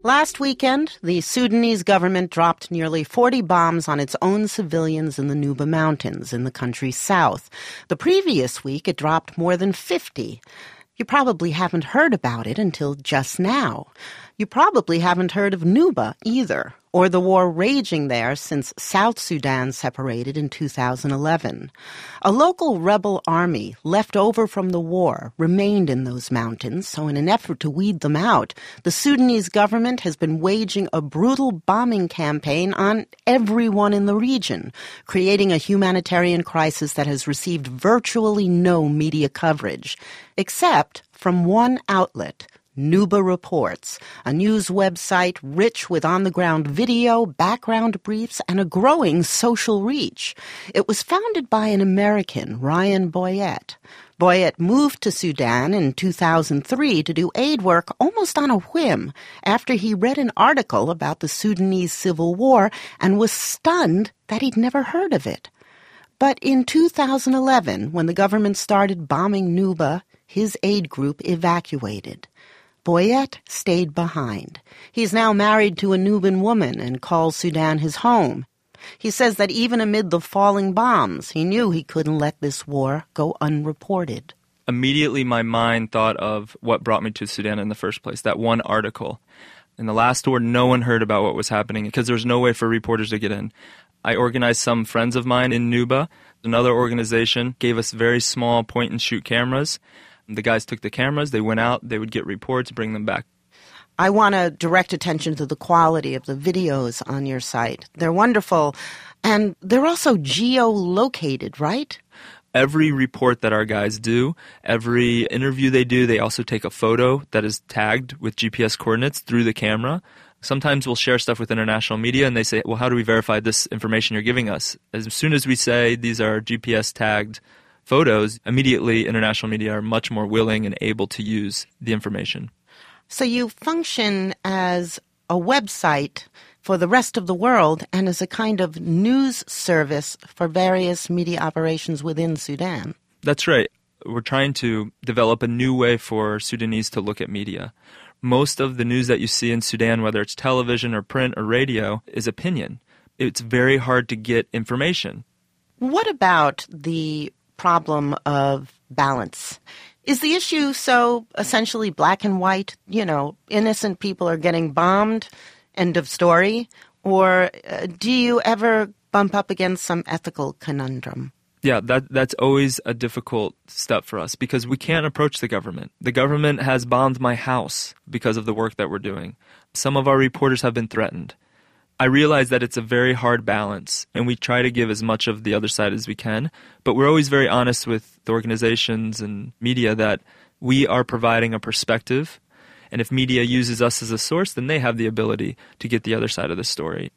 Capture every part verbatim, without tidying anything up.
Last weekend, the Sudanese government dropped nearly forty bombs on its own civilians in the Nuba Mountains in the country's south. The previous week, it dropped more than fifty. You probably haven't heard about it until just now. You probably haven't heard of Nuba either, or the war raging there since South Sudan separated in two thousand eleven. A local rebel army left over from the war remained in those mountains, so in an effort to weed them out, the Sudanese government has been waging a brutal bombing campaign on everyone in the region, creating a humanitarian crisis that has received virtually no media coverage, except from one outlet, Nuba Reports, a news website rich with on-the-ground video, background briefs, and a growing social reach. It was founded by an American, Ryan Boyette. Boyette moved to Sudan in two thousand three to do aid work almost on a whim after he read an article about the Sudanese Civil War and was stunned that he'd never heard of it. But in two thousand eleven, when the government started bombing Nuba, his aid group evacuated. Boyette stayed behind. He's now married to a Nubian woman and calls Sudan his home. He says that even amid the falling bombs, he knew he couldn't let this war go unreported. Immediately my mind thought of what brought me to Sudan in the first place, that one article. In the last war, no one heard about what was happening because there was no way for reporters to get in. I organized some friends of mine in Nuba. Another organization gave us very small point-and-shoot cameras. The guys took the cameras, they went out, they would get reports, bring them back. I want to direct attention to the quality of the videos on your site. They're wonderful, and they're also geolocated, right? Every report that our guys do, every interview they do, they also take a photo that is tagged with G P S coordinates through the camera. Sometimes we'll share stuff with international media, and they say, well, how do we verify this information you're giving us? As soon as we say these are G P S-tagged photos, immediately international media are much more willing and able to use the information. So you function as a website for the rest of the world and as a kind of news service for various media operations within Sudan. That's right. We're trying to develop a new way for Sudanese to look at media. Most of the news that you see in Sudan, whether it's television or print or radio, is opinion. It's very hard to get information. What about the problem of balance? Is the issue so essentially black and white, you know, innocent people are getting bombed, end of story? Or uh, do you ever bump up against some ethical conundrum? Yeah, that that's always a difficult step for us because we can't approach the government. The government has bombed my house because of the work that we're doing. Some of our reporters have been threatened. I realize that it's a very hard balance, and we try to give as much of the other side as we can, but we're always very honest with the organizations and media that we are providing a perspective, and if media uses us as a source, then they have the ability to get the other side of the story.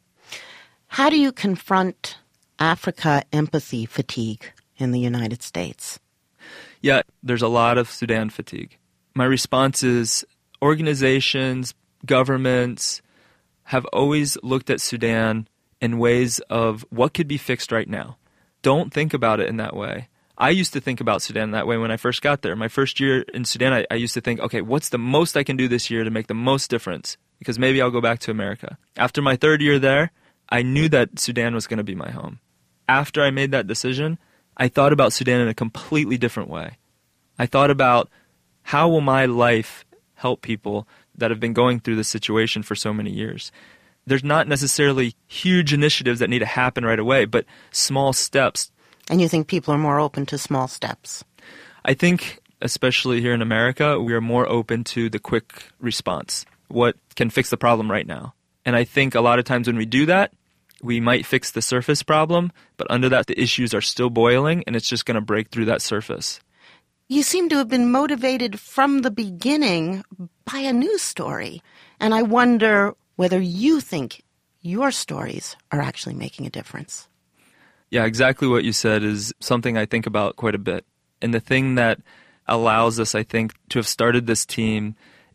How do you confront Africa empathy fatigue in the United States? Yeah, there's a lot of Sudan fatigue. My response is organizations, governments, have always looked at Sudan in ways of what could be fixed right now. Don't think about it in that way. I used to think about Sudan that way when I first got there. My first year in Sudan, I, I used to think, okay, what's the most I can do this year to make the most difference? Because maybe I'll go back to America. After my third year there, I knew that Sudan was going to be my home. After I made that decision, I thought about Sudan in a completely different way. I thought about how will my life help people that have been going through this situation for so many years. There's not necessarily huge initiatives that need to happen right away, but small steps. And you think people are more open to small steps? I think, especially here in America, we are more open to the quick response. What can fix the problem right now? And I think a lot of times when we do that, we might fix the surface problem, but under that the issues are still boiling, and it's just going to break through that surface. You seem to have been motivated from the beginning by a news story. And I wonder whether you think your stories are actually making a difference. Yeah, exactly what you said is something I think about quite a bit. And the thing that allows us, I think, to have started this team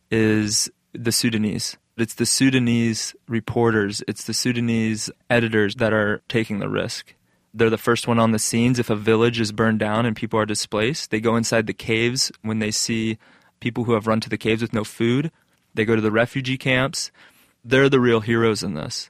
is the Sudanese. It's the Sudanese reporters, it's the Sudanese editors that are taking the risk. They're the first one on the scenes. If a village is burned down and people are displaced, they go inside the caves when they see people who have run to the caves with no food. They go to the refugee camps. They're the real heroes in this.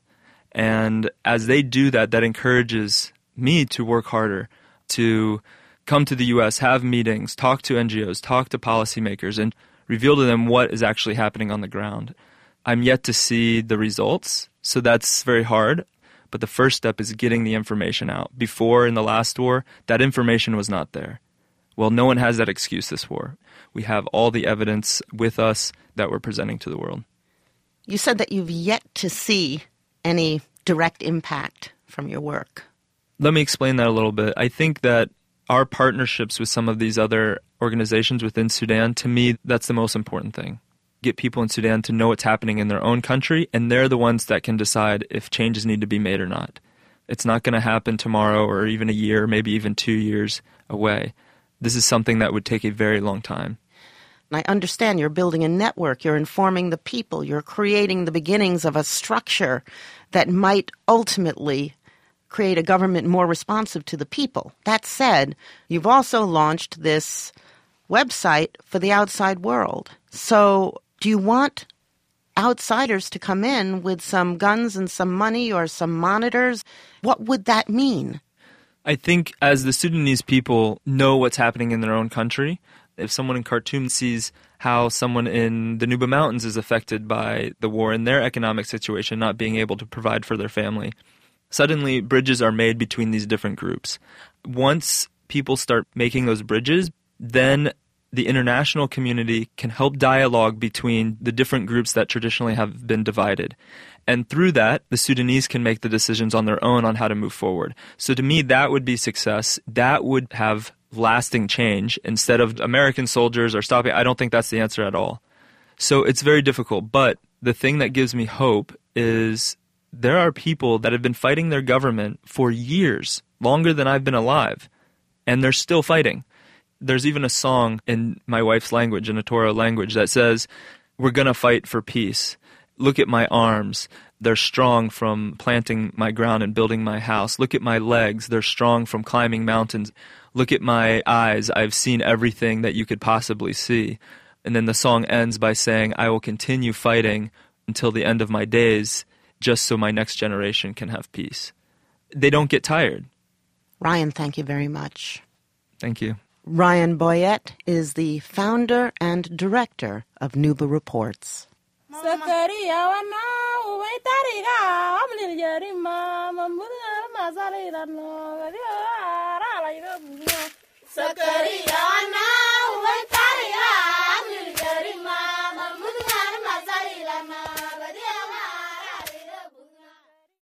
And as they do that, that encourages me to work harder, to come to the U S, have meetings, talk to N G Os, talk to policymakers, and reveal to them what is actually happening on the ground. I'm yet to see the results, so that's very hard. But the first step is getting the information out. Before, in the last war, that information was not there. Well, no one has that excuse this war. We have all the evidence with us that we're presenting to the world. You said that you've yet to see any direct impact from your work. Let me explain that a little bit. I think that our partnerships with some of these other organizations within Sudan, to me, that's the most important thing. Get people in Sudan to know what's happening in their own country, and they're the ones that can decide if changes need to be made or not. It's not going to happen tomorrow or even a year, maybe even two years away. This is something that would take a very long time. I understand you're building a network, you're informing the people, you're creating the beginnings of a structure that might ultimately create a government more responsive to the people. That said, you've also launched this website for the outside world. So do you want outsiders to come in with some guns and some money or some monitors? What would that mean? I think as the Sudanese people know what's happening in their own country, if someone in Khartoum sees how someone in the Nuba Mountains is affected by the war and their economic situation, not being able to provide for their family, suddenly bridges are made between these different groups. Once people start making those bridges, then the international community can help dialogue between the different groups that traditionally have been divided. And through that, the Sudanese can make the decisions on their own on how to move forward. So to me, that would be success. That would have lasting change instead of American soldiers are stopping. I don't think that's the answer at all. So it's very difficult. But the thing that gives me hope is there are people that have been fighting their government for years, longer than I've been alive, and they're still fighting. There's even a song in my wife's language, in a Torah language, that says, "We're going to fight for peace. Look at my arms. They're strong from planting my ground and building my house. Look at my legs. They're strong from climbing mountains. Look at my eyes. I've seen everything that you could possibly see." And then the song ends by saying, "I will continue fighting until the end of my days, just so my next generation can have peace." They don't get tired. Ryan, thank you very much. Thank you. Ryan Boyette is the founder and director of Nuba Reports.